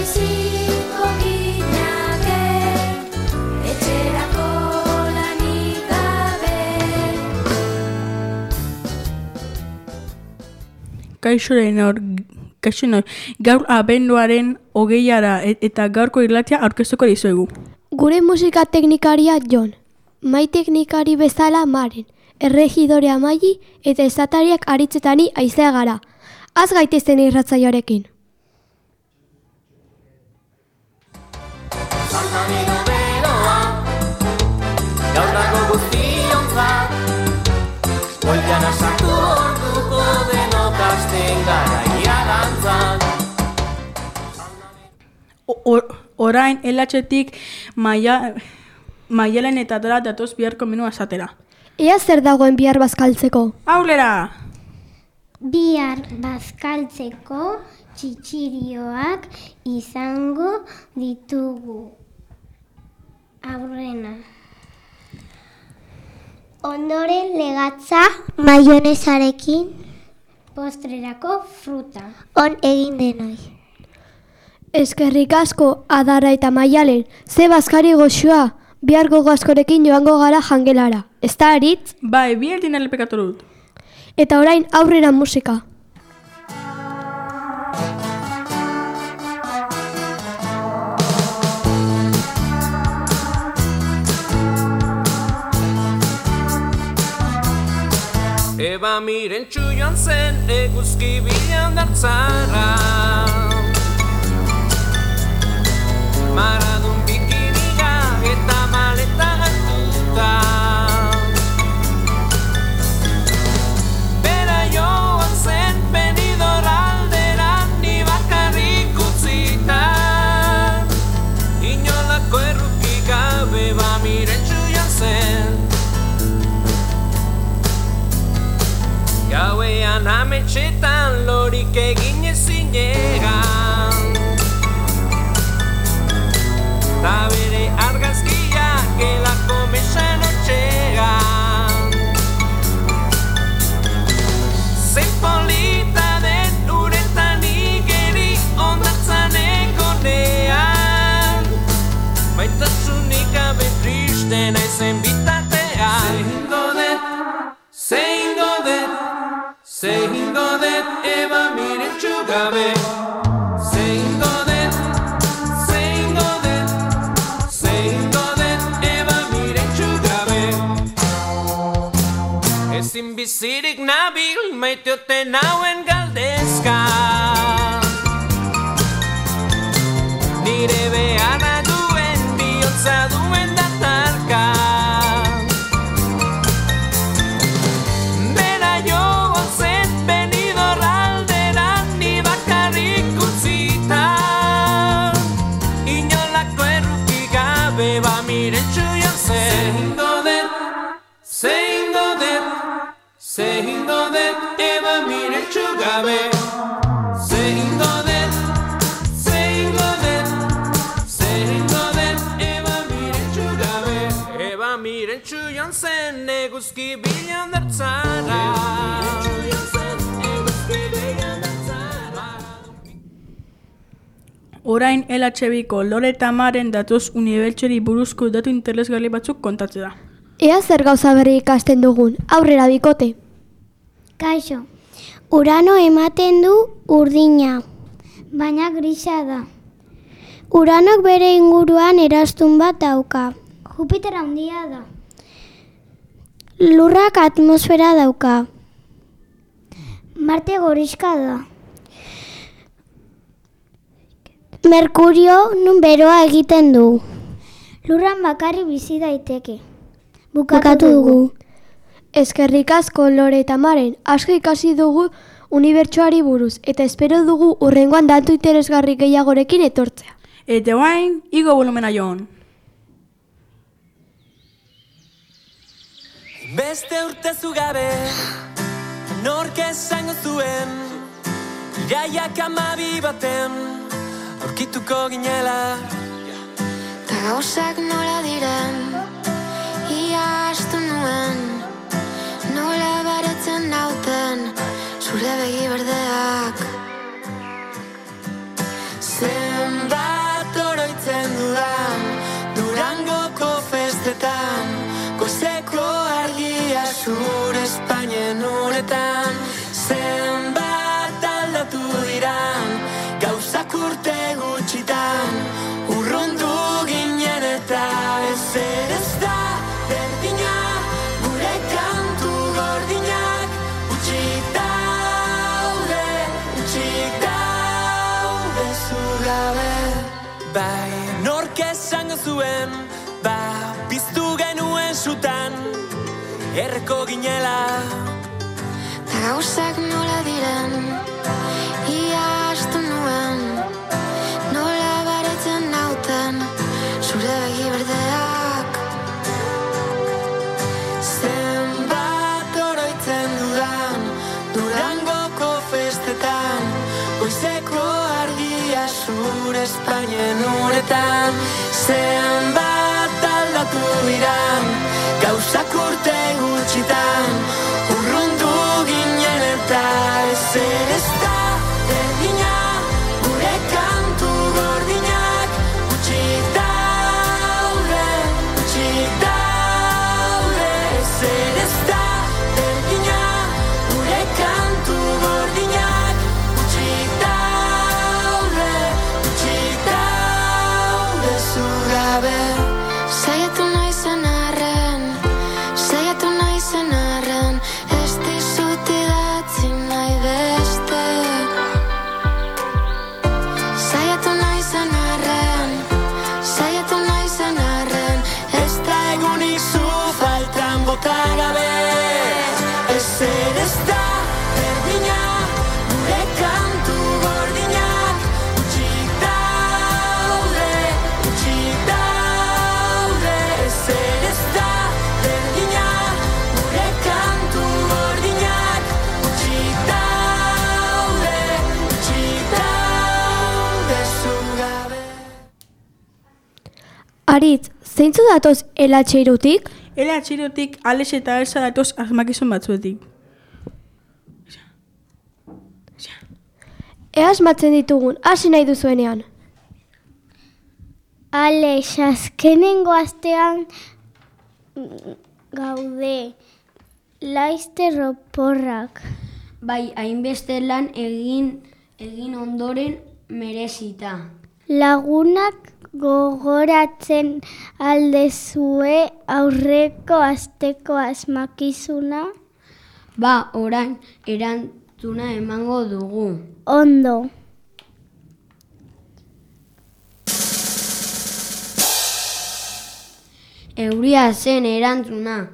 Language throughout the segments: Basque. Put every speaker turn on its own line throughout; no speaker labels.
biziko ginake, etxerako lanik gabe.
Kaixo, gaur abenduaren 20 eta gaurko irratia aurkeztuko dizuegu.
Gure musika teknikaria Jon, mai teknikari bezala Maren, erregidore Amaili eta esatariak aritzetani Aizea gara. Az gaitezen irratzaioarekin.
Santanino beroa, gaurrako guztionzat, Goiana sartu orduko denok hasten gara iarantzat.
Orain elatxetik Maialen eta Dora datoz biharko menua esatera.
Ea zer dagoen bihar bazkaltzeko?
Aurrera!
Bihar bazkaltzeko txitxirioak izango ditugu. Aurrena. Ondoren legatza maionesarekin. Postrerako fruta. On egin denoi.
Eskerrik asko Adara eta Maialen, ze bazkari goxua, bihar gogo askorekin joango gara jangelara. Ez da aritz?
Bai, bi erdin alepekatu dut.
Eta orain aurrera musika.
Eba Mirentxu joan zen eguzki bilan dartzara, Maradun bikiniga eta maleta hartuta, bera joan zen Benidorm aldera ni bakarrik utzita, inolako erruki gabe Eba Mirentxu joan zen. Gauean ametxetan lorik egin ezinegan, ta bere argazkiak gelako mesan etxegan. Zein polita den uretan igeri ondatzan egonean, baitasunik gabe triste naizen bitartean. Zehingo det Eba Mirentxu gabe. Zehingo det Eba Mirentxu gabe. Ezin bizirik nabil maiteote nauen galdezka, nire beharra duen bihotza duen datarka. Eba Mirentxu joan zen. Zehingo det Eba Mirentxu gabe. Zehingo det Eba Mirentxu gabe. Eba Mirentxu joan zen eguzki bilan dartzara.
Orain LHBiko Lore eta Maren datoz unibertsori buruzko datu interesgarri batzuk kontatzea da.
Ea zer gauza berri ikasten dugun, aurrera bikote.
Kaixo, Urano ematen du urdina, baina grisa da. Uranok bere inguruan eraztun bat dauka. Jupiter handia da. Lurrak atmosfera dauka. Marte gorrixka da. Merkurio nun beroa egiten du. Lurran bakarri bizi daiteke. Bukatu dugu.
Eskerrik asko Lore eta Maren, asko ikasi dugu unibertsoari buruz, eta espero dugu hurrengoan datu interesgarri gehiagorekin etortzea.
Eta orain, igo volumena joan.
Beste urtezu gabe, nork esango zuen, iraiak 12 baten, aurkituko ginela.
Ta gauzak nola diren, ia astu nuen, nola baretzen nauten, zure begi berdeak. Zenbat
zure Espainien uretan, zenbat aldatu diran, gauzak urte gutxitan, urrundu ginen eta ezer ez da berdina, gure kantu gordinak, utxik daude zugabe. Bai, nork esango zuen, piztu genuen sutan, erreko ginela.
Ta gauzak nola diren, ia astu nuen, nola baretzen nauten, zure begi berdeak.
Zenbat oroitzen dudan, Durangoko festetan, goizeko argia zure Espainien uretan, zenbat aldatu diran, gauzak urte gutxitan, urrundu ginen eta ezer ez da berdina, gure kantu gordinak, utxik daude, ezer ez da berdina, gure kantu gordinak, utxik daude zugabe.
Saiatu naizen arren, ez dizut idatzi nahi beste. Saiatu naizen arren,
Ez da egunik zu faltan bota gabe, ezer ez da berdina, gure kantu gordinak, utxik daude, ezer ez da berdina, gure kantu gordinak, utxik daude zugabe.
Aritz, zeintzu datoz elatxeirutik?
Atxirutik Alex eta Elsa datoz asmakizun batzuetik.
Ea asmatzen ditugun, hasi nahi duzuenean.
Alex, azkenengo astean gaude, laizter oporrak.
Bai, hainbeste lan egin ondoren merezita.
Lagunak gogoratzen aldezue aurreko asteko asmakizuna?
Ba, orain erantzuna emango dugu.
Ondo.
Euria zen erantzuna.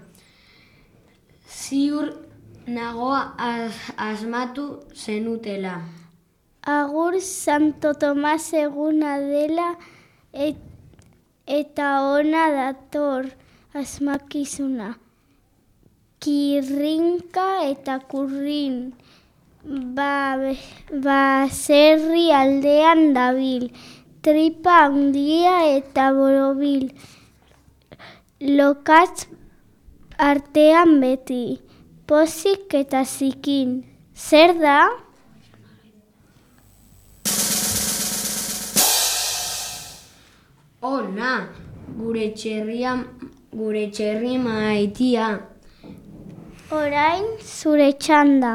Ziur nagoa asmatu zenutela.
Agur Santo Tomas eguna dela eta ona dator asmakizuna. Kirrinka eta kurrin baserri aldean dabil. Tripa handia eta borobil. Lokatz artean beti. Pozik eta zikin. Zer da?
Ona, gure txerri maitia.
Orain zure txanda.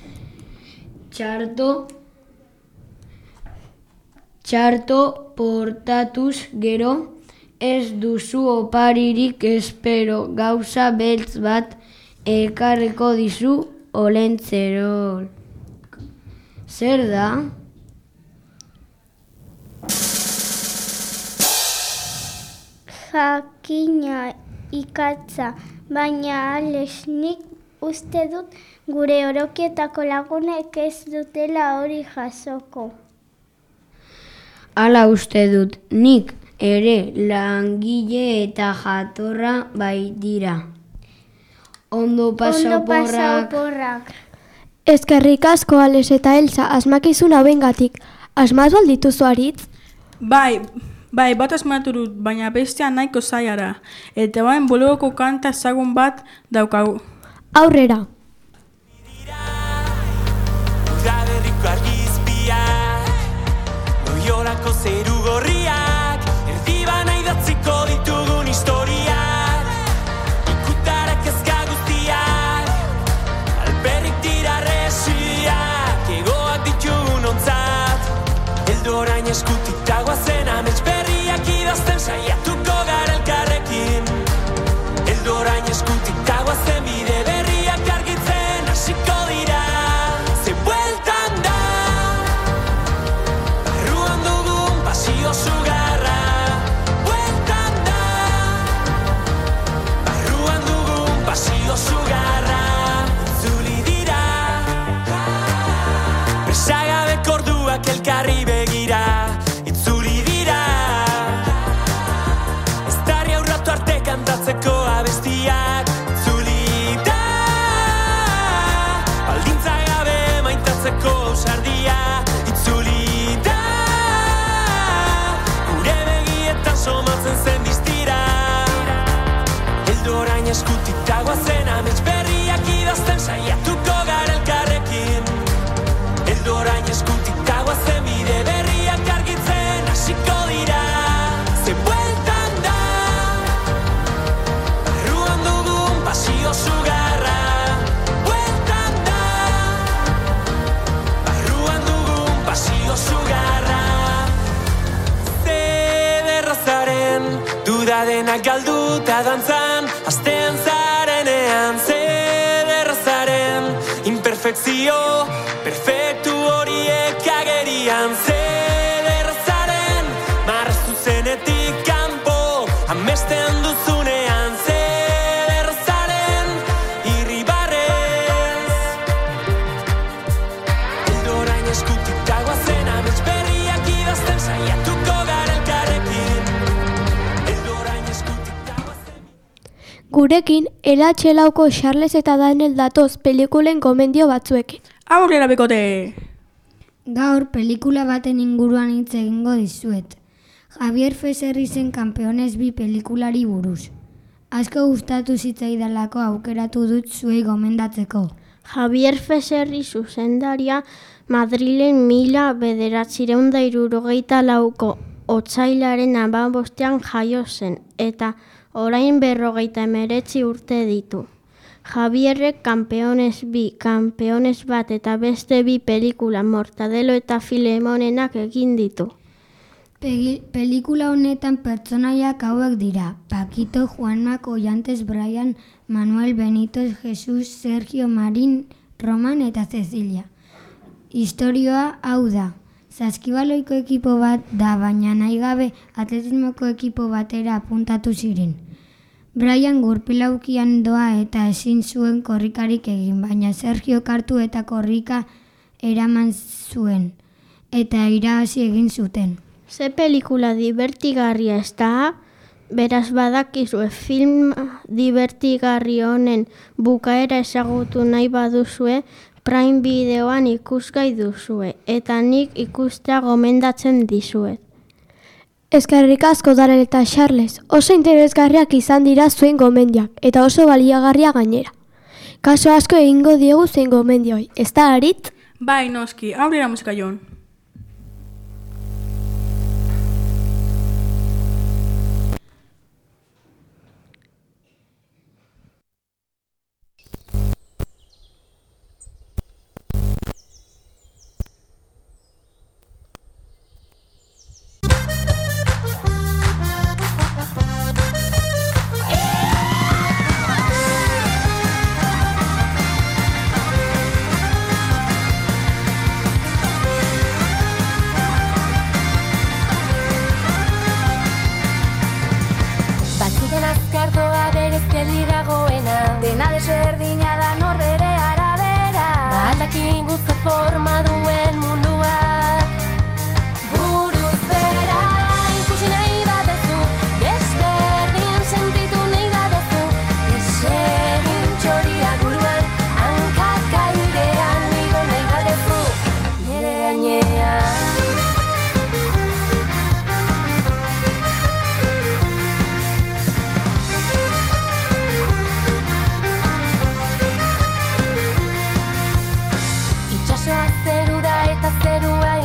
Txarto portatuz gero, ez duzu oparirik espero, gauza beltz bat ekarriko dizu olentzerol. Zer da?
Jakina ikatza, baina Alex, nik uste dut gure orokietako lagunek ez dutela hori jasoko.
Hala uste dut, nik ere langile eta jatorra bai dira. Ondo pasa oporrak.
Eskerrik asko Alex eta Elsa asmakizuna bengatik. Asmatu aldituzu Aritz?
Bai, bat asmatu dut, baina bestea nahiko zaiara. Eta bain bologoko kanta ezagun bat daukagu.
Aurrera!
Udaberriko argizpiak, Loiolako zeru gorriak, erdibana idatziko ditugun historiak, ikutarak ezka guztiak, eskutik guazen amets berriak idazten saiatuko gara elkarrekin. Heldu orain eskutik guazen bide berriak argitzen hasiko dira. Ze bueltan da barruan dugun pasio sugarra. Bueltan da barruan dugun pasio sugarra. Itzuli dira presagabeko orduak elkarri begira. Itzuli dira eztarri aurratu arte kantatzeko abestiak. Itzuli da baldintza gabe maitatzeko ausardia. Itzuli da gure begietan somatzen zen distira. Heldu orain eskutik guazen amets berriak idazten saiatuko gara elkarrekin. Heldu orain eskutik guazen bide berriak argitzen hasiko dira. Ze bueltan da barruan dugun pasio sugarra. Bueltan da barruan dugun pasio sugarra. Zederrazaren duda denak galduta dantzan hastean zarenean. Zederrazaren imperfekzio perfektu horiek agerian. Zederrazaren marraztu zenetik kanpo amesten duzunean. Zederrazaren irribarrez heldu orain eskutik guazen amets berriak idazten saiatuko gara elkarrekin. Heldu orain eskutik guazen.
Gurekin, LH Lauko Charles eta Daniel datoz pelikulen gomendio batzuekin.
Aurrera bikote!
Gaur pelikula baten inguruan hitz egingo dizuet. Javier Feserrizen Campeones 2 pelikulari buruz. Asko gustatu zitzaidalako aukeratu dut zuei gomendatzeko.
Javier Feserri zuzendaria Madrilen 1964ko otsailaren 15ean jaio zen eta orain 59 urte ditu. Javierrek Campeones 2, Campeones 1 eta beste 2 pelikula Mortadelo eta Filemonenak egin ditu.
Pelikula honetan pertsonaiak hauek dira: Paquito, Juanma, Collantes, Brian, Manuel, Benito, Jesus, Sergio, Marin, Roman eta Cecilia. Historioa hau da: saskibaloiko ekipo bat da, baina nahi gabe atletismoko ekipo batera apuntatu ziren. Brian gurpilaukian doa eta ezin zuen korrikarik egin, baina Sergio kartu eta korrika eraman zuen, eta irabazi egin zuten.
Ze pelikula divertigarria ez da? Beraz badakizue film divertigarri honen bukaera ezagutu nahi baduzue, Prime Videoan ikusgai duzue, eta nik ikustea gomendatzen dizuet.
Eskerrik asko Daniel eta Charles, oso interesgarriak izan dira zuen gomendiak, eta oso baliagarria gainera. Kaso asko egingo diegu zuen gomendioi, ez da Arit?
Bai, noski, aurrera musika Jon.
Dena desberdina da norbere arabera, aldakin guztiak forma duen munduak. Buruz bera ikusi nahi badezu, desberdin sentitu nahi badezu, desegin txoria buruan, hankak airean igo nahi badezu, nire gainean. Zerua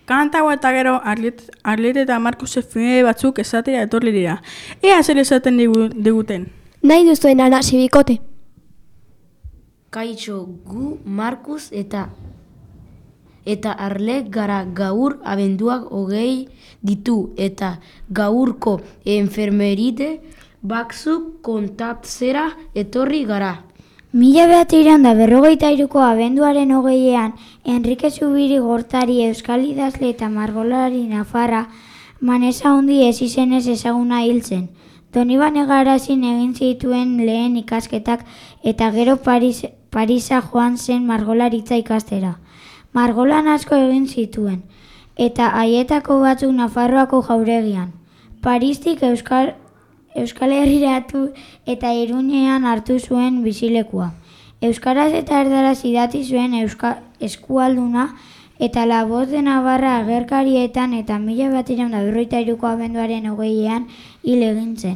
Kantago eta gero Arlete eta Markuse filme batzuk esatera etorri dira. Ea zer esaten diguten.
Nahi duzuen hasi bikote.
Kaixo, gu Markus eta Arle gara gaur abenduak 20 ditu eta gaurko enfermeride batzuk kontatzera etorri gara.
1953ko abenduaren 20ean Enrique Zubiri Gortari euskal idazle eta margolari nafarra Manesa Hundi ez izenez ezaguna hil zen. Donibane Garazin egin zituen lehen ikasketak eta gero Parisa joan zen margolaritza ikastera. Margolan asko egin zituen, eta haietako batzuk Nafarroako jauregian. Paristik Euskal Herriratu eta Iruñean hartu zuen bizilekua. Euskaraz eta erdaraz idatzi zuen eskualduna eta La Voz de Navarra agerkarietan eta 1953ko abenduaren 20ean hil egin zen.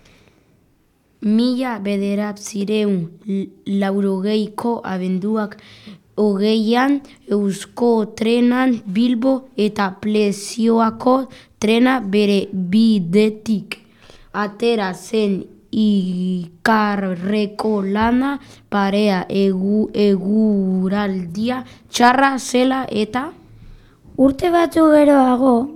1990ko abenduak 20ean Euskotrenan Bilbo eta Plezioako trena bere bidetik atera zen ikarreko lana parea eguraldia txarra zela eta
urte batzu geroago,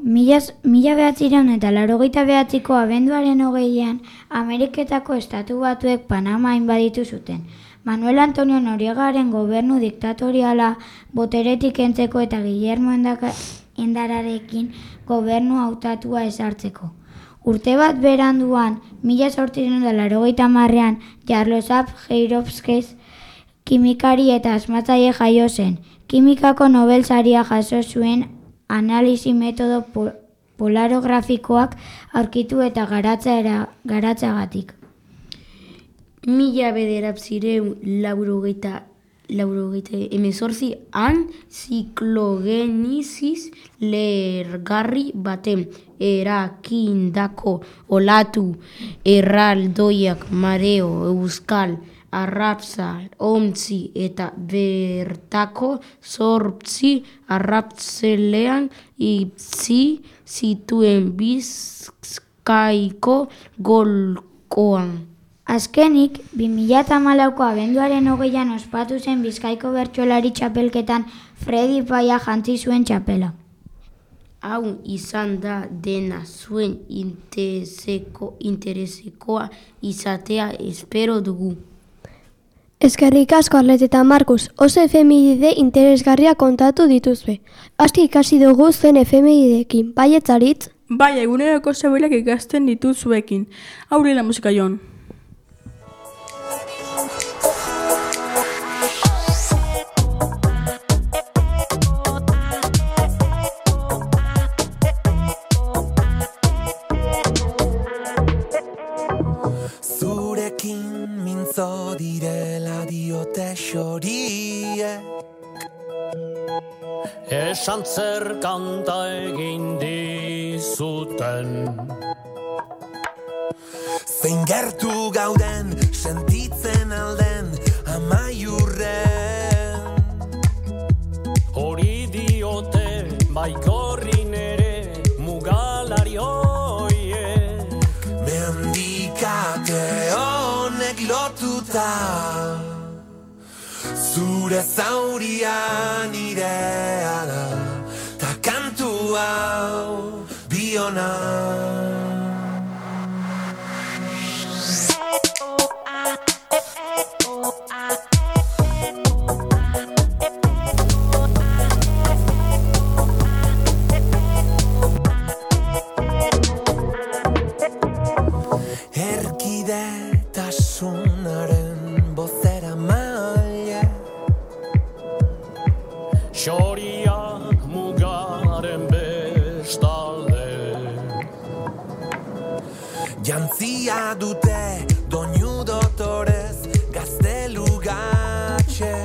1989ko abenduaren 20ean Ameriketako Estatu Batuek Panama inbaditu zuten. Manuel Antonio Noriegaren gobernu diktatoriala boteretik kentzeko eta Guillermo Endararekin gobernu hautatua ezartzeko. Urte bat beranduan, 1980ean Jarosław Gajowski kimikari eta asmatzaile jaio zen. Kimikako Nobel saria jaso zuen analisi metodo polarografikoak aurkitu eta garatzeagatik.
1988an ziklogenizis lehergarri baten erakindako olatu erraldoiak mareo euskal arrapzal, ontzi eta bertako 8 arraptzelean itzi zituen Bizkaiko golkoan.
Azkenik, 2014ko abenduaren 20ean ospatu zen Bizkaiko bertsolari txapelketan Fredi Paia jantzi zuen txapela.
Hau izan da dena zuen interesekoa izatea espero dugu.
Eskerrik asko Arlete eta Markus, oso efemeride interesgarria kontatu dituzue. Aski ikasi dugu zen efemerideekin, bai etzaritz?
Bai, eguneroko zebilak ikasten dituzuekin. Aurrela musika Jon.
Mintzo direla diote xoriek
Esan zer kanta egin dizuten
Zein gertu gauden sentitzen alden amaiurren
Hori diote baikorrin ere mugalari hoiek
Mendikate honek lotuta Zure zaurian nirea da Ta kantu hau biona Erkidetasunaren bozera maile
Xoriak mugaren bestalde
Jantzia dute doinu dotorez gaztelugatxe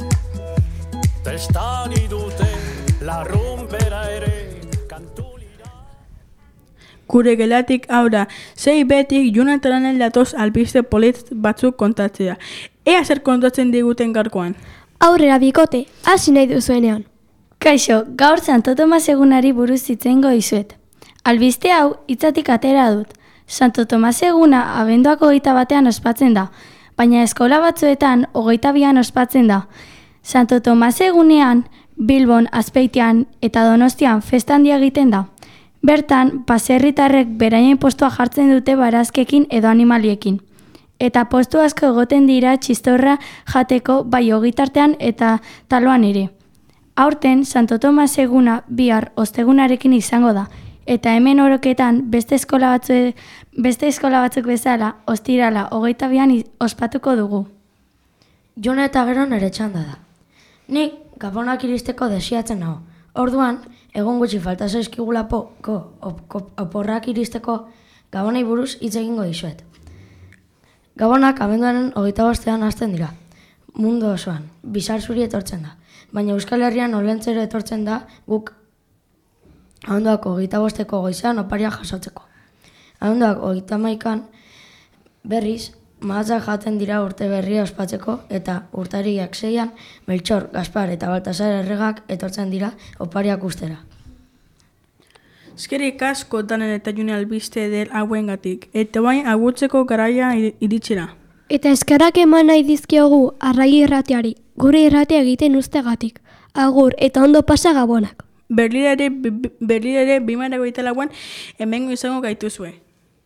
Testari dute larrumpera ere kantulira
Gure gelatik aurra, sei betik Jonathanen datoz albiste polit batzuk kontatzea. Ea zer kontatzen diguten gaurkoan.
Aurrera bikote, hasi nahi duzuenean.
Kaixo, gaur Santo Tomas egunari buruz hitzengo dizuet. Albiste hau hitzatik atera dut. Santo Tomas eguna abenduak 21 ospatzen da, baina eskola batzuetan 22 ospatzen da. Santo Tomas egunean, Bilbon, Azpeitian eta Donostian festa handia egiten da. Bertan, baserritarrek beraien postua jartzen dute barazkekin edo animaliekin. Eta postu asko egoten dira txistorra jateko bai ogitartean eta taloan ere. Aurten, Santo Tomas eguna bihar ostegunarekin izango da, eta hemen oroketan beste eskola batzuk bezala, ostirala 22 ospatuko dugu.
Jon eta gero nere txanda da. Nik Gabonak iristeko desiatzen nago. Orduan, egun gutxi falta zaizkigulako oporrak iristeko Gabonei buruz hitz egingo dizuet. Gabonak abenduaren 25ean hasten dira. Mundu osoan, bizar zuri etortzen da. Baina Euskal Herrian olentzero etortzen da guk abenduak 25eko goizean oparia jasotzeko. Abenduak 31an berriz mahatzak jaten dira urte berria ospatzeko eta urtariak 6an Meltxor, Gaspar eta Baltasar erregak etortzen dira opariak ustera.
Eskerrik asko Danen eta June albiste del hauengatik, eta bain agurtzeko garaia iritsera.
Eta eskerrak eman nahi dizkiogu Arrai irratiari, gure irratia egiten ustegatik. Agur eta ondo pasa Gabonak.
Berlirere 2024an hemengo izango gaituzue.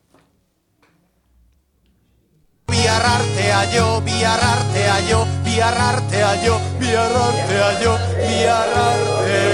Bihar artea jo, bihar artea jo, bihar artea jo, bihar artea jo, bihar artea